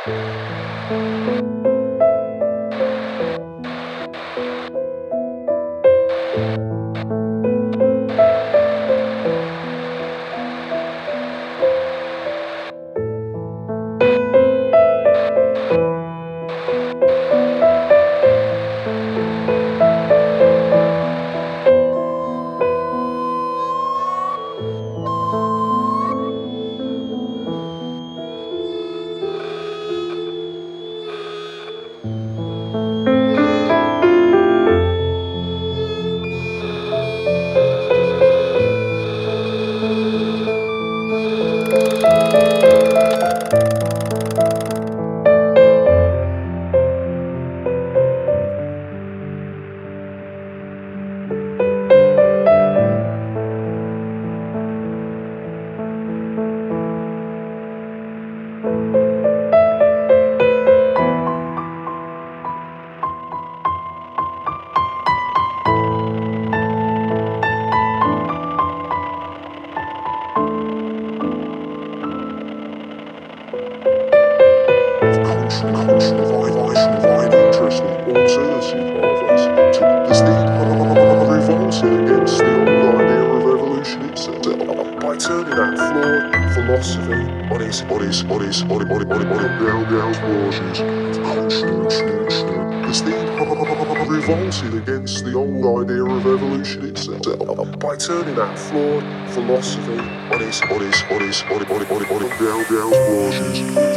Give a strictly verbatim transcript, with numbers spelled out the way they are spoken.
By turning that flawed philosophy on its, on its, on its, on its, on its, on its, on its, down, down, washes. The steed revolted against the old idea of evolution itself. By turning that flawed philosophy on its, on its, on its, on its, on its, on its, down, down, washes.